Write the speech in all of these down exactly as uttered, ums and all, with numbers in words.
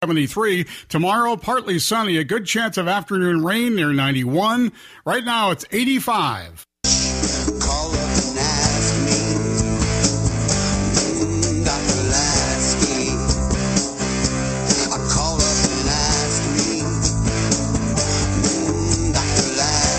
seventy-three. Tomorrow, partly sunny, a good chance of afternoon rain near ninety-one. Right now, it's eighty-five. Call up and ask me, mm, Doctor Lasky. I call up and ask me, mm, Doctor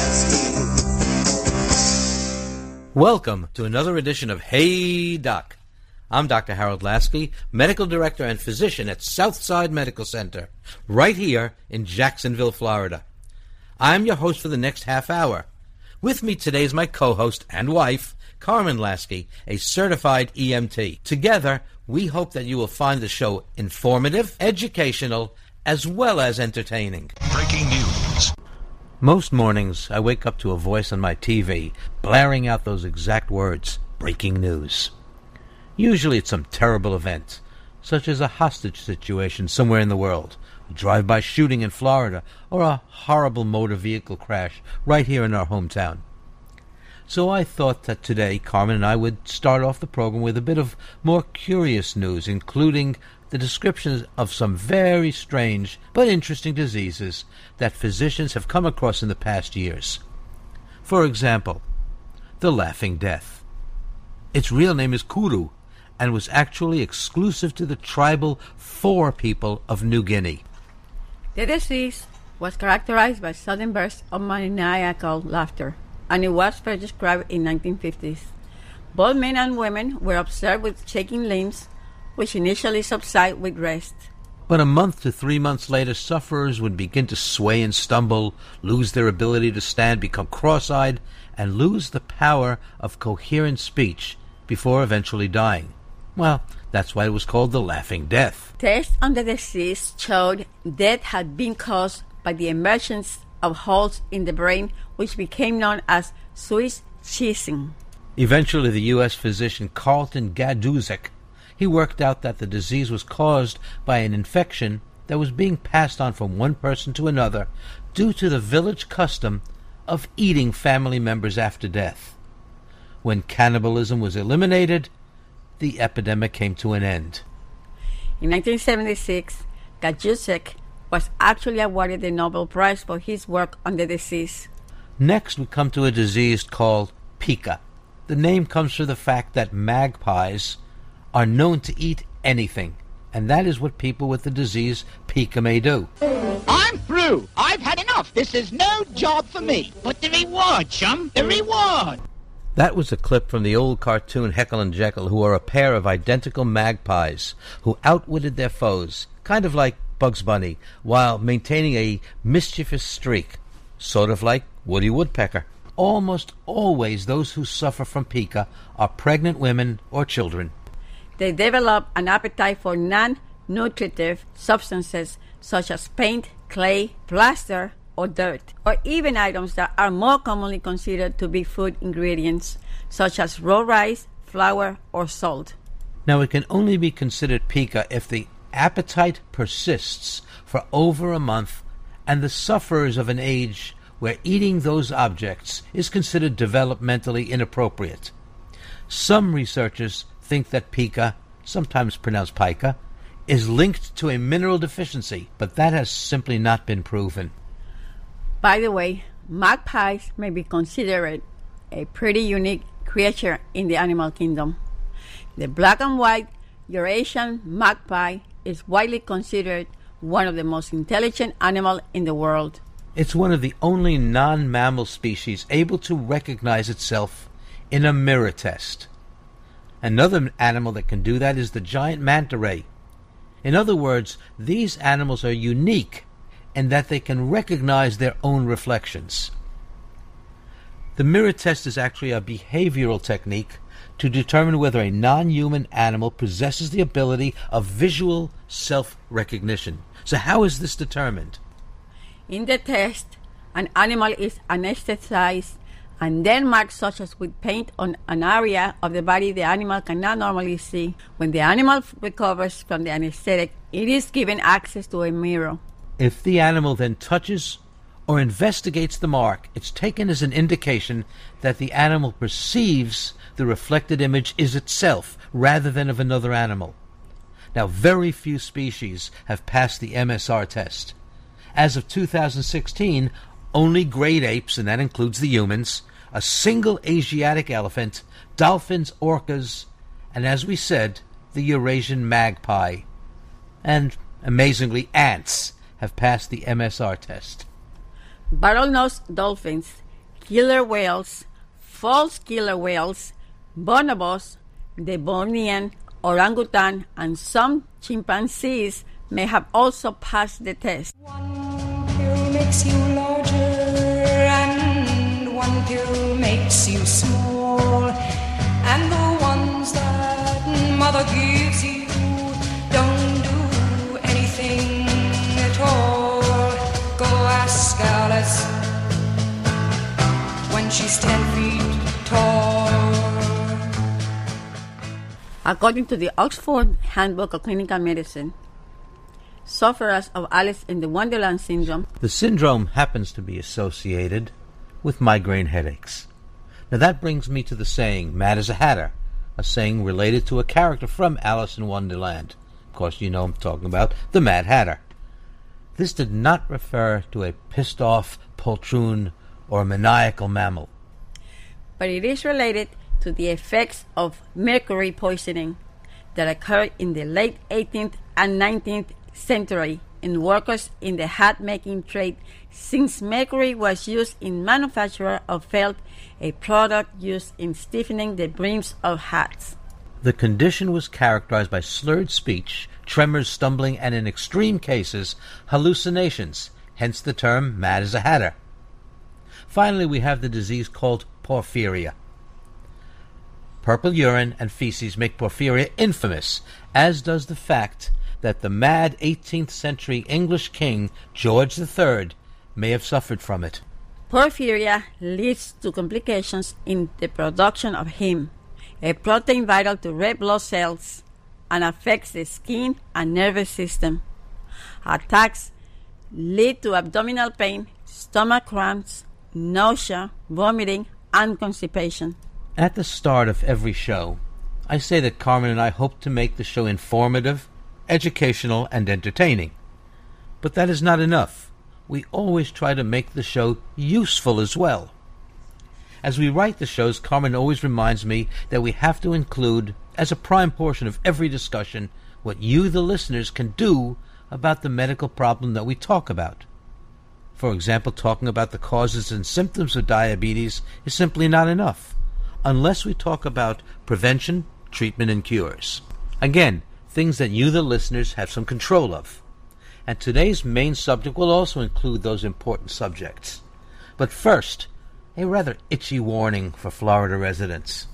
Lasky. Welcome to another edition of Hey Doc. I'm Doctor Harold Lasky, Medical Director and Physician at Southside Medical Center, right here in Jacksonville, Florida. I'm your host for the next half hour. With me today is my co-host and wife, Carmen Lasky, a certified E M T. Together, we hope that you will find the show informative, educational, as well as entertaining. Breaking news. Most mornings, I wake up to a voice on my T V blaring out those exact words, breaking news. Usually it's some terrible event, such as a hostage situation somewhere in the world, a drive-by shooting in Florida, or a horrible motor vehicle crash right here in our hometown. So I thought that today Carmen and I would start off the program with a bit of more curious news, including the descriptions of some very strange but interesting diseases that physicians have come across in the past years. For example, the Laughing Death. Its real name is Kuru, and was actually exclusive to the tribal Fore people of New Guinea. The disease was characterized by sudden bursts of maniacal laughter, and it was first described in nineteen fifties. Both men and women were observed with shaking limbs, which initially subside with rest. But a month to three months later, sufferers would begin to sway and stumble, lose their ability to stand, become cross-eyed, and lose the power of coherent speech before eventually dying. Well, that's why it was called the Laughing Death. Tests on the disease showed death had been caused by the emergence of holes in the brain, which became known as Swiss cheesing. Eventually, the U S physician Carlton Gajdusek, he worked out that the disease was caused by an infection that was being passed on from one person to another due to the village custom of eating family members after death. When cannibalism was eliminated, the epidemic came to an end. In nineteen seventy-six, Gajdusek was actually awarded the Nobel Prize for his work on the disease. Next, we come to a disease called pica. The name comes from the fact that magpies are known to eat anything, and that is what people with the disease pica may do. I'm through. I've had enough. This is no job for me. But the reward, chum, the reward. That was a clip from the old cartoon Heckle and Jekyll, who are a pair of identical magpies who outwitted their foes, kind of like Bugs Bunny, while maintaining a mischievous streak, sort of like Woody Woodpecker. Almost always those who suffer from pica are pregnant women or children. They develop an appetite for non-nutritive substances such as paint, clay, plaster, or dirt, or even items that are more commonly considered to be food ingredients, such as raw rice, flour, or salt. Now, it can only be considered pica if the appetite persists for over a month and the sufferer is of an age where eating those objects is considered developmentally inappropriate. Some researchers think that pica, sometimes pronounced pica, is linked to a mineral deficiency, but that has simply not been proven. By the way, magpies may be considered a pretty unique creature in the animal kingdom. The black and white Eurasian magpie is widely considered one of the most intelligent animals in the world. It's one of the only non-mammal species able to recognize itself in a mirror test. Another animal that can do that is the giant manta ray. In other words, these animals are unique and that they can recognize their own reflections. The mirror test is actually a behavioral technique to determine whether a non-human animal possesses the ability of visual self-recognition. So how is this determined? In the test, an animal is anesthetized and then marked such as with paint on an area of the body the animal cannot normally see. When the animal recovers from the anesthetic, it is given access to a mirror. If the animal then touches or investigates the mark, it's taken as an indication that the animal perceives the reflected image is itself rather than of another animal. Now, very few species have passed the M S R test. As of two thousand sixteen, only great apes, and that includes the humans, a single Asiatic elephant, dolphins, orcas, and as we said, the Eurasian magpie, and, amazingly, ants have passed the M S R test. Bottlenose dolphins, killer whales, false killer whales, bonobos, Devonian, orangutan, and some chimpanzees may have also passed the test. One pill makes you larger and one pill makes you small, and the ones that mother gives you don't do anything at all. Go ask Alice when she's ten feet tall. According to the Oxford Handbook of Clinical Medicine, sufferers of Alice in the Wonderland syndrome. The syndrome happens to be associated with migraine headaches. Now that brings me to the saying, mad as a hatter, a saying related to a character from Alice in Wonderland. Of course, you know I'm talking about the Mad Hatter. This did not refer to a pissed-off poltroon or a maniacal mammal. But it is related to the effects of mercury poisoning that occurred in the late eighteenth and nineteenth century in workers in the hat-making trade, since mercury was used in manufacture of felt, a product used in stiffening the brims of hats. The condition was characterized by slurred speech, tremors, stumbling, and in extreme cases, hallucinations, hence the term mad as a hatter. Finally, we have the disease called porphyria. Purple urine and feces make porphyria infamous, as does the fact that the mad eighteenth century English king, George the Third, may have suffered from it. Porphyria leads to complications in the production of heme, a protein vital to red blood cells, and affects the skin and nervous system. Attacks lead to abdominal pain, stomach cramps, nausea, vomiting, and constipation. At the start of every show, I say that Carmen and I hope to make the show informative, educational, and entertaining. But that is not enough. We always try to make the show useful as well. As we write the shows, Carmen always reminds me that we have to include, as a prime portion of every discussion, what you, the listeners, can do about the medical problem that we talk about. For example, talking about the causes and symptoms of diabetes is simply not enough, unless we talk about prevention, treatment, and cures. Again, things that you, the listeners, have some control of. And today's main subject will also include those important subjects. But first, a rather itchy warning for Florida residents.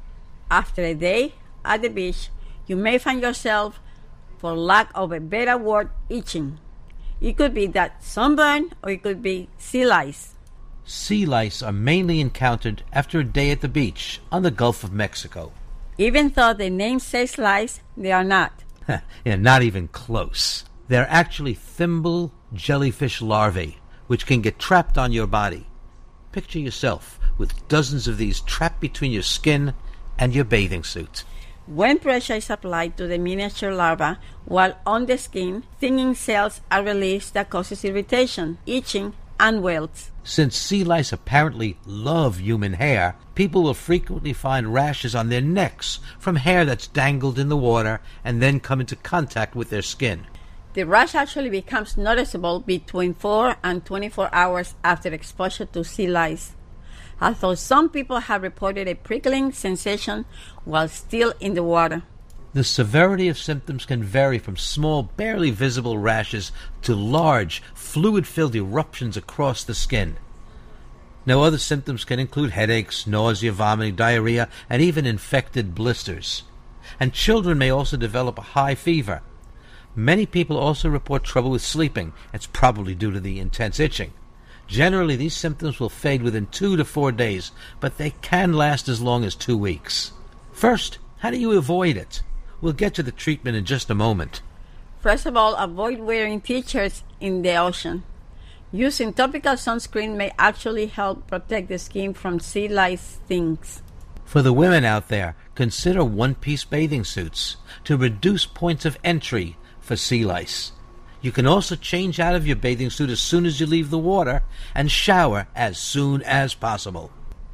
After a day at the beach, you may find yourself, for lack of a better word, itching. It could be that sunburn, or it could be sea lice. Sea lice are mainly encountered after a day at the beach on the Gulf of Mexico. Even though the name says lice, they are not. Yeah, not even close. They're actually thimble jellyfish larvae, which can get trapped on your body. Picture yourself with dozens of these trapped between your skin and your bathing suit. When pressure is applied to the miniature larva while on the skin, thinning cells are released that causes irritation, itching, and welts. Since sea lice apparently love human hair, people will frequently find rashes on their necks from hair that's dangled in the water and then come into contact with their skin. The rash actually becomes noticeable between four and twenty-four hours after exposure to sea lice, although some people have reported a prickling sensation while still in the water. The severity of symptoms can vary from small, barely visible rashes to large, fluid-filled eruptions across the skin. Now, other symptoms can include headaches, nausea, vomiting, diarrhea, and even infected blisters. And children may also develop a high fever. Many people also report trouble with sleeping. It's probably due to the intense itching. Generally, these symptoms will fade within two to four days, but they can last as long as two weeks. First, how do you avoid it? We'll get to the treatment in just a moment. First of all, avoid wearing t-shirts in the ocean. Using topical sunscreen may actually help protect the skin from sea lice stings. For the women out there, consider one-piece bathing suits to reduce points of entry for sea lice. You can also change out of your bathing suit as soon as you leave the water and shower as soon as possible.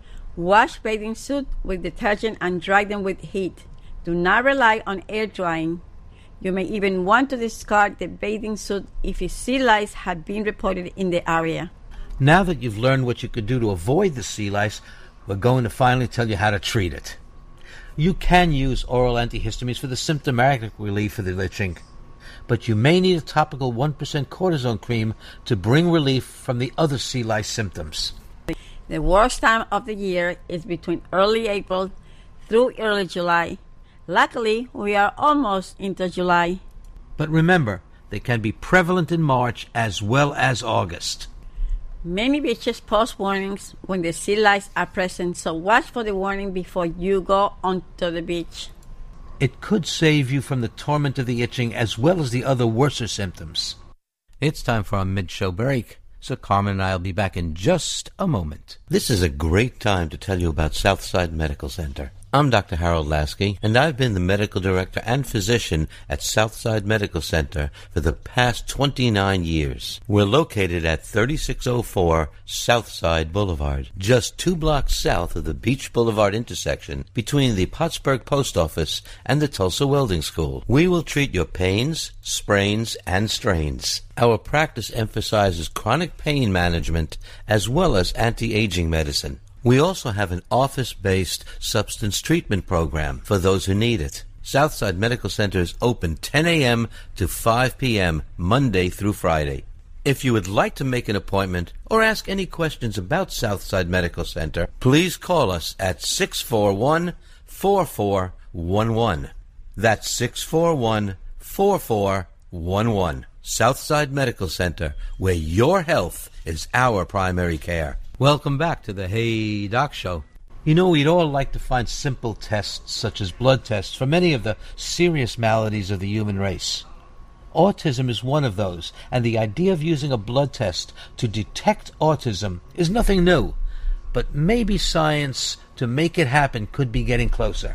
Wash bathing suit with detergent and dry them with heat. Do not rely on air drying. You may even want to discard the bathing suit if sea lice have been reported in the area. Now that you've learned what you could do to avoid the sea lice, we're going to finally tell you how to treat it. You can use oral antihistamines for the symptomatic relief of the itching, but you may need a topical one percent cortisone cream to bring relief from the other sea lice symptoms. The worst time of the year is between early April through early July. Luckily, we are almost into July. But remember, they can be prevalent in March as well as August. Many beaches post warnings when the sea lice are present, so watch for the warning before you go onto the beach. It could save you from the torment of the itching as well as the other worser symptoms. It's time for our mid-show break, so Carmen and I will be back in just a moment. This is a great time to tell you about Southside Medical Center. I'm Doctor Harold Lasky, and I've been the medical director and physician at Southside Medical Center for the past twenty-nine years. We're located at thirty-six oh four Southside Boulevard, just two blocks south of the Beach Boulevard intersection between the Pottsburg Post Office and the Tulsa Welding School. We will treat your pains, sprains, and strains. Our practice emphasizes chronic pain management as well as anti-aging medicine. We also have an office-based substance treatment program for those who need it. Southside Medical Center is open ten a.m. to five p.m. Monday through Friday. If you would like to make an appointment or ask any questions about Southside Medical Center, please call us at six four one, four four one one. That's six four one, four four one one. Southside Medical Center, where your health is our primary care. Welcome back to the Hey Doc Show. You know, we'd all like to find simple tests, such as blood tests, for many of the serious maladies of the human race. Autism is one of those, and the idea of using a blood test to detect autism is nothing new. But maybe science to make it happen could be getting closer.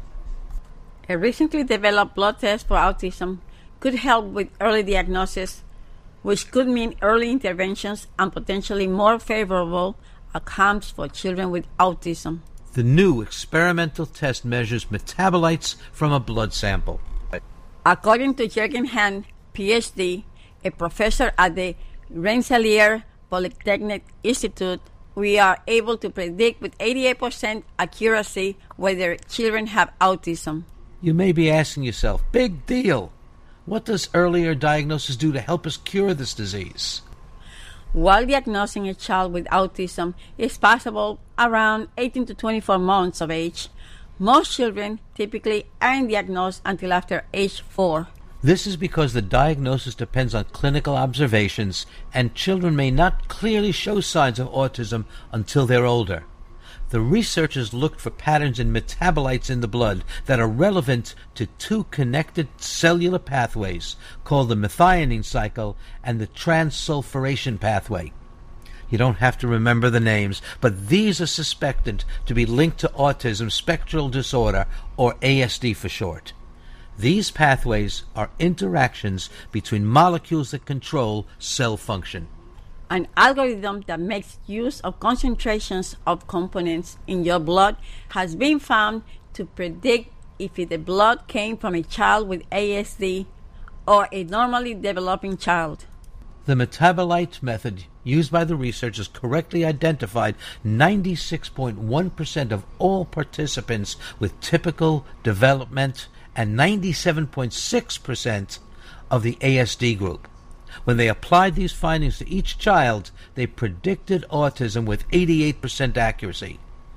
A recently developed blood test for autism could help with early diagnosis, which could mean early interventions and potentially more favorable outcomes for children with autism. The new experimental test measures metabolites from a blood sample. According to Jürgen Hahn, P H D, a professor at the Rensselaer Polytechnic Institute, we are able to predict with eighty-eight percent accuracy whether children have autism. You may be asking yourself, big deal. What does earlier diagnosis do to help us cure this disease? While diagnosing a child with autism is possible around eighteen to twenty-four months of age, most children typically aren't diagnosed until after age four. This is because the diagnosis depends on clinical observations, and children may not clearly show signs of autism until they're older. The researchers looked for patterns in metabolites in the blood that are relevant to two connected cellular pathways called the methionine cycle and the transsulfuration pathway. You don't have to remember the names, but these are suspected to be linked to autism spectral disorder, or A S D for short. These pathways are interactions between molecules that control cell function. An algorithm that makes use of concentrations of components in your blood has been found to predict if the blood came from a child with A S D or a normally developing child. The metabolite method used by the researchers correctly identified ninety-six point one percent of all participants with typical development and ninety-seven point six percent of the A S D group. When they applied these findings to each child, they predicted autism with eighty-eight percent accuracy.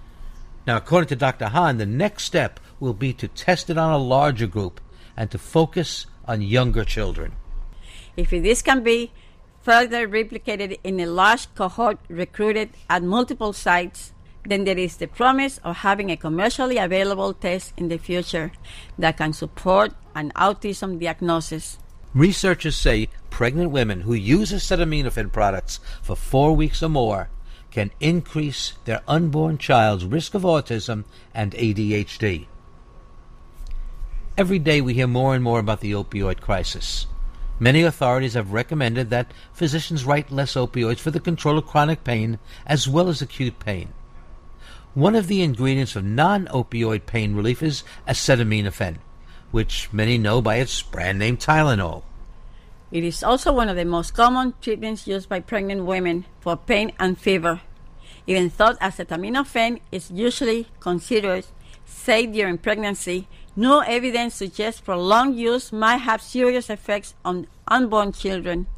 Now, according to Doctor Hahn, the next step will be to test it on a larger group and to focus on younger children. If this can be further replicated in a large cohort recruited at multiple sites, then there is the promise of having a commercially available test in the future that can support an autism diagnosis. Researchers say pregnant women who use acetaminophen products for four weeks or more can increase their unborn child's risk of autism and A D H D. Every day we hear more and more about the opioid crisis. Many authorities have recommended that physicians write less opioids for the control of chronic pain as well as acute pain. One of the ingredients of non-opioid pain relief is acetaminophen, which many know by its brand name Tylenol. It is also one of the most common treatments used by pregnant women for pain and fever. Even though acetaminophen is usually considered safe during pregnancy, no evidence suggests prolonged use might have serious effects on unborn children.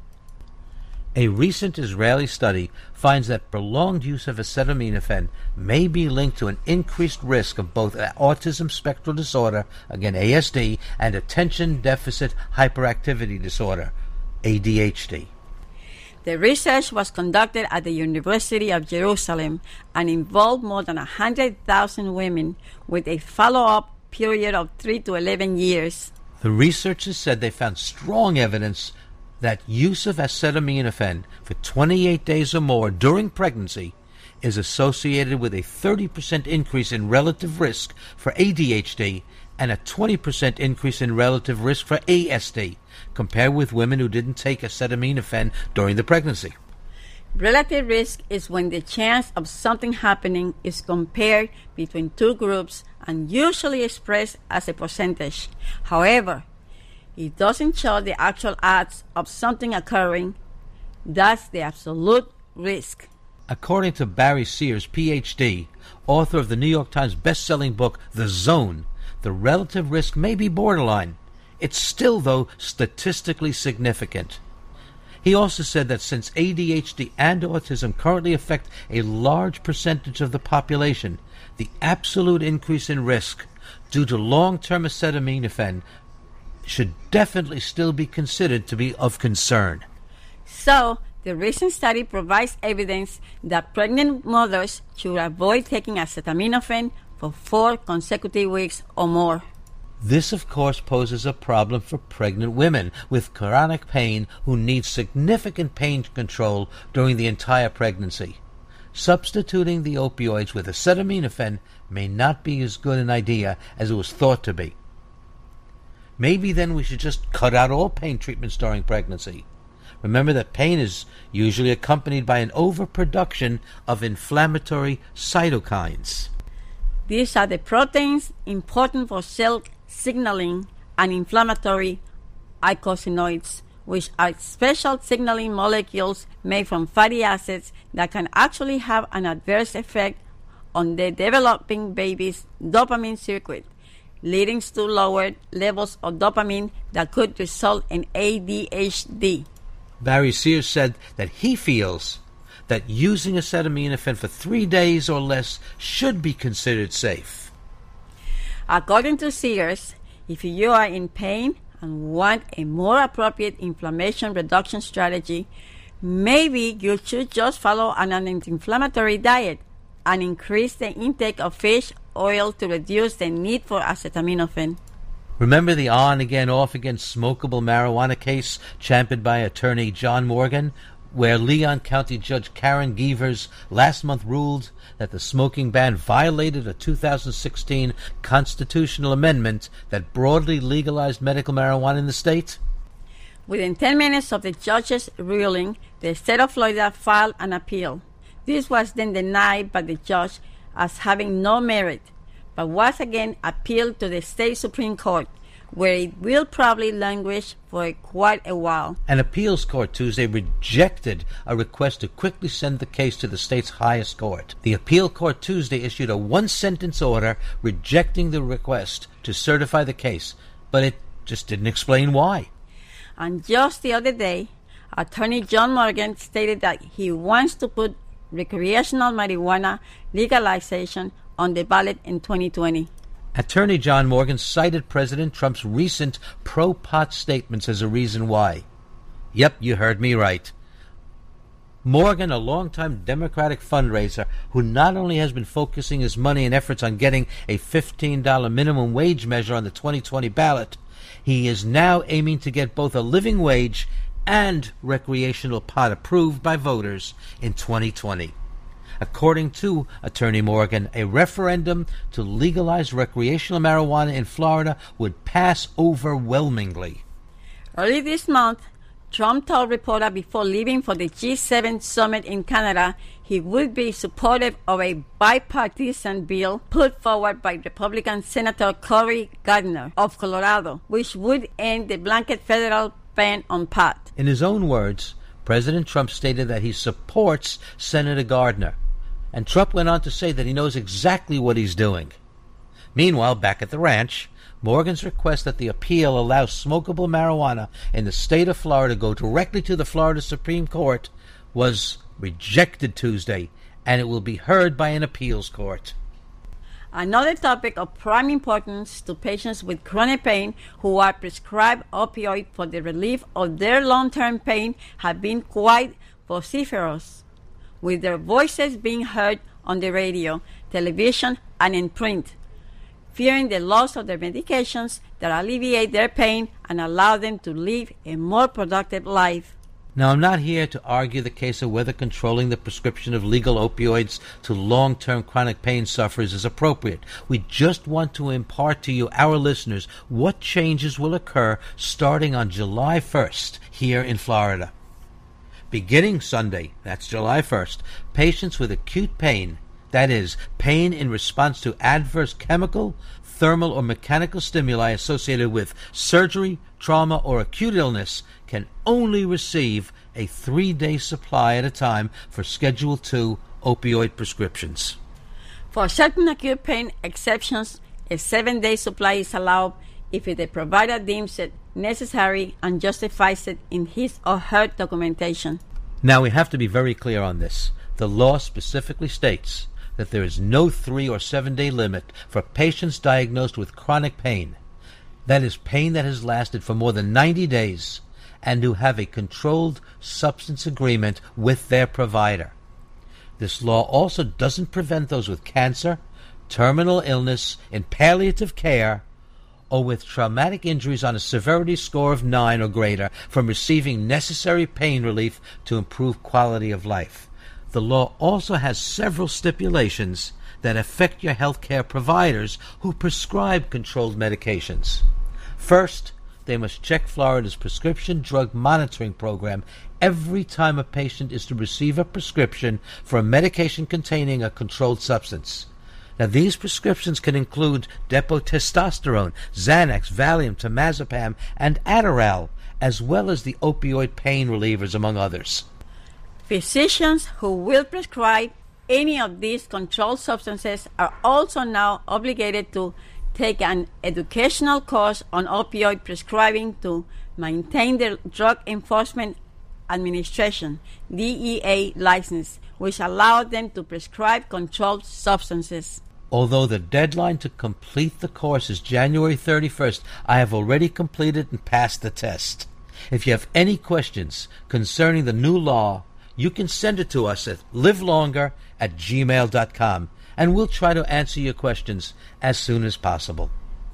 A recent Israeli study finds that prolonged use of acetaminophen may be linked to an increased risk of both autism spectrum disorder, again A S D, and attention deficit hyperactivity disorder, A D H D. The research was conducted at the University of Jerusalem and involved more than one hundred thousand women with a follow-up period of three to eleven years. The researchers said they found strong evidence that use of acetaminophen for twenty-eight days or more during pregnancy is associated with a thirty percent increase in relative risk for A D H D and a twenty percent increase in relative risk for A S D, compared with women who didn't take acetaminophen during the pregnancy. Relative risk is when the chance of something happening is compared between two groups and usually expressed as a percentage. However, it doesn't show the actual odds of something occurring. That's the absolute risk. According to Barry Sears, P H D, author of the New York Times best-selling book The Zone, the relative risk may be borderline. It's still, though, statistically significant. He also said that since A D H D and autism currently affect a large percentage of the population, the absolute increase in risk due to long-term acetaminophen should definitely still be considered to be of concern. So, the recent study provides evidence that pregnant mothers should avoid taking acetaminophen for four consecutive weeks or more. This, of course, poses a problem for pregnant women with chronic pain who need significant pain control during the entire pregnancy. Substituting the opioids with acetaminophen may not be as good an idea as it was thought to be. Maybe then we should just cut out all pain treatments during pregnancy. Remember that pain is usually accompanied by an overproduction of inflammatory cytokines. These are the proteins important for cell signaling and inflammatory eicosanoids, which are special signaling molecules made from fatty acids that can actually have an adverse effect on the developing baby's dopamine circuit, leading to lowered levels of dopamine that could result in A D H D. Barry Sears said that he feels that using acetaminophen for three days or less should be considered safe. According to Sears, if you are in pain and want a more appropriate inflammation reduction strategy, maybe you should just follow an anti-inflammatory diet and increase the intake of fish oil to reduce the need for acetaminophen. Remember the on-again, off-again smokable marijuana case championed by attorney John Morgan, where Leon County Judge Karen Gievers last month ruled that the smoking ban violated a two thousand sixteen constitutional amendment that broadly legalized medical marijuana in the state? Within ten minutes of the judge's ruling, the state of Florida filed an appeal. This was then denied by the judge as having no merit, but was again appealed to the state Supreme Court, where it will probably languish for quite a while. An appeals court Tuesday rejected a request to quickly send the case to the state's highest court. The appeal court Tuesday issued a one-sentence order rejecting the request to certify the case, but it just didn't explain why. And just the other day, Attorney John Morgan stated that he wants to put recreational marijuana legalization on the ballot in twenty twenty. Attorney John Morgan cited President Trump's recent pro-pot statements as a reason why. Yep, you heard me right. Morgan, a longtime Democratic fundraiser who not only has been focusing his money and efforts on getting a fifteen dollars minimum wage measure on the twenty twenty ballot, he is now aiming to get both a living wage and recreational pot approved by voters in twenty twenty. According to Attorney Morgan, a referendum to legalize recreational marijuana in Florida would pass overwhelmingly. Early this month, Trump told reporters before leaving for the G seven summit in Canada he would be supportive of a bipartisan bill put forward by Republican Senator Cory Gardner of Colorado, which would end the blanket federal ban on pot. In his own words, President Trump stated that he supports Senator Gardner, and Trump went on to say that he knows exactly what he's doing. Meanwhile, back at the ranch, Morgan's request that the appeal allow smokable marijuana in the state of Florida go directly to the Florida Supreme Court was rejected Tuesday, and it will be heard by an appeals court. Another topic of prime importance to patients with chronic pain who are prescribed opioid for the relief of their long-term pain have been quite vociferous, with their voices being heard on the radio, television, and in print, fearing the loss of their medications that alleviate their pain and allow them to live a more productive life. Now, I'm not here to argue the case of whether controlling the prescription of legal opioids to long-term chronic pain sufferers is appropriate. We just want to impart to you, our listeners, what changes will occur starting on July first here in Florida. Beginning Sunday, that's July first, patients with acute pain, that is, pain in response to adverse chemical, thermal, or mechanical stimuli associated with surgery, trauma, or acute illness, can only receive a three-day supply at a time for Schedule two opioid prescriptions. For certain acute pain exceptions, a seven-day supply is allowed if the provider deems it necessary and justifies it in his or her documentation. Now, we have to be very clear on this. The law specifically states that there is no three or seven-day limit for patients diagnosed with chronic pain. That is, pain that has lasted for more than ninety days and who have a controlled substance agreement with their provider. This law also doesn't prevent those with cancer, terminal illness, in palliative care, or with traumatic injuries on a severity score of nine or greater from receiving necessary pain relief to improve quality of life. The law also has several stipulations that affect your health care providers who prescribe controlled medications. First, they must check Florida's prescription drug monitoring program every time a patient is to receive a prescription for a medication containing a controlled substance. Now, these prescriptions can include depo-testosterone, Xanax, Valium, temazepam, and Adderall, as well as the opioid pain relievers, among others. Physicians who will prescribe any of these controlled substances are also now obligated to take an educational course on opioid prescribing to maintain the Drug Enforcement Administration D E A license, which allowed them to prescribe controlled substances. Although the deadline to complete the course is January thirty-first, I have already completed and passed the test. If you have any questions concerning the new law, you can send it to us at livelonger at gmail dot com, and we'll try to answer your questions as soon as possible.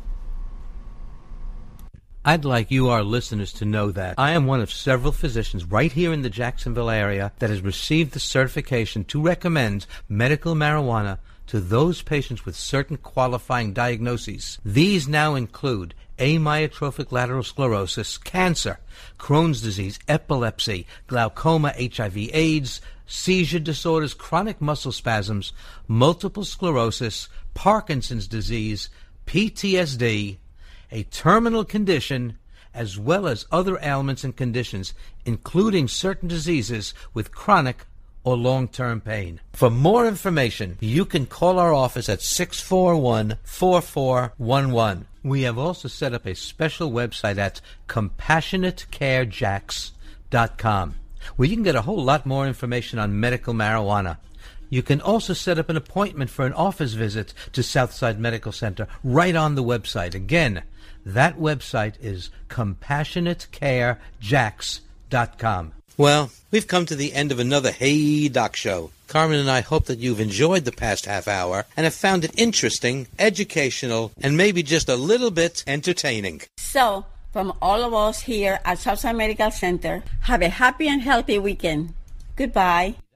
I'd like you, our listeners, to know that I am one of several physicians right here in the Jacksonville area that has received the certification to recommend medical marijuana to those patients with certain qualifying diagnoses. These now include amyotrophic lateral sclerosis, cancer, Crohn's disease, epilepsy, glaucoma, H I V AIDS, seizure disorders, chronic muscle spasms, multiple sclerosis, Parkinson's disease, P T S D, a terminal condition, as well as other ailments and conditions, including certain diseases with chronic or long-term pain. For more information, you can call our office at six four one, four four one one. We have also set up a special website at compassionate care jacks dot com, where you can get a whole lot more information on medical marijuana. You can also set up an appointment for an office visit to Southside Medical Center right on the website. Again, that website is compassionate care jacks dot com. Well, we've come to the end of another Hey Doc Show. Carmen and I hope that you've enjoyed the past half hour and have found it interesting, educational, and maybe just a little bit entertaining. So, from all of us here at Southside Medical Center, have a happy and healthy weekend. Goodbye.